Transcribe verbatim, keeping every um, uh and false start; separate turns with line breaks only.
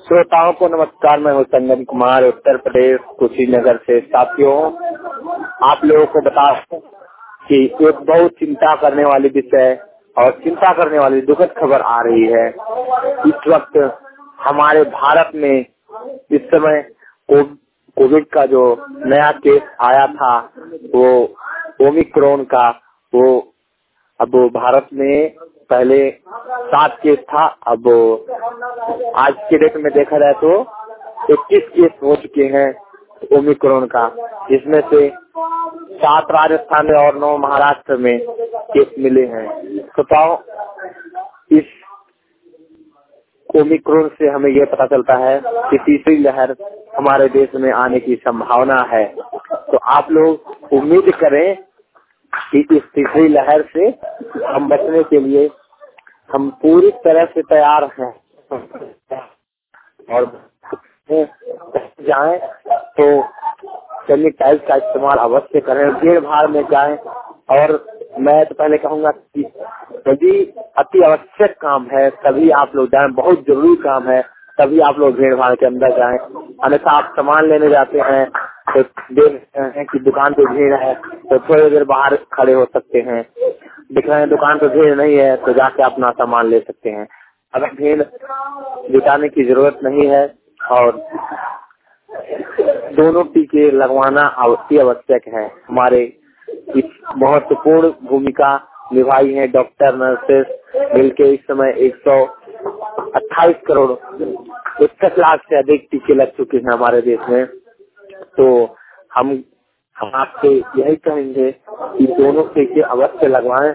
श्रोताओं को नमस्कार। मैं हूँ संगम कुमार, उत्तर प्रदेश कुशीनगर से। साथियों, आप लोगों को बता दूं कि एक बहुत चिंता करने वाली विषय और चिंता करने वाली दुखद खबर आ रही है। इस वक्त हमारे भारत में इस समय कोविड का जो नया केस आया था, वो ओमिक्रॉन का, वो अब भारत में पहले सात केस था, अब आज के डेट में देखा जाए तो इक्कीस केस हो चुके हैं ओमिक्रॉन का, जिसमें से सात राजस्थान में और नौ महाराष्ट्र में केस मिले हैं। बताओ, इस ओमिक्रॉन से हमें यह पता चलता है कि तीसरी लहर हमारे देश में आने की संभावना है। तो आप लोग उम्मीद करें कि इस तीसरी लहर से हम बचने के लिए हम पूरी तरह से तैयार हैं और जाएं तो सैनिटाइज का इस्तेमाल अवश्य करें, भीड़ भाड़ में जाएं। और मैं तो पहले कहूंगा कि यदि अति आवश्यक काम है तभी आप लोग जाएं, बहुत जरूरी काम है तभी आप लोग भीड़ भाड़ के अंदर जाएं। अन्यथा आप सामान लेने जाते हैं तो देखते हैं कि दुकान पे भीड़ है तो थोड़ी देर बाहर खड़े हो सकते हैं, दिख रहे हैं दुकान पे भीड़ नहीं है तो जाके अपना सामान ले सकते हैं। अगर भीड़ जुटाने की जरूरत नहीं है और दोनों टीके लगवाना अति आवश्यक है। हमारे इस महत्वपूर्ण भूमिका निभाई है डॉक्टर नर्सेस मिलके इस समय एक सौ अट्ठाईस करोड़ इकसठ लाख से अधिक टीके लग चुके हैं हमारे देश में। तो हम हम आपसे यही कहेंगे कि दोनों टीके अवश्य लगवाएं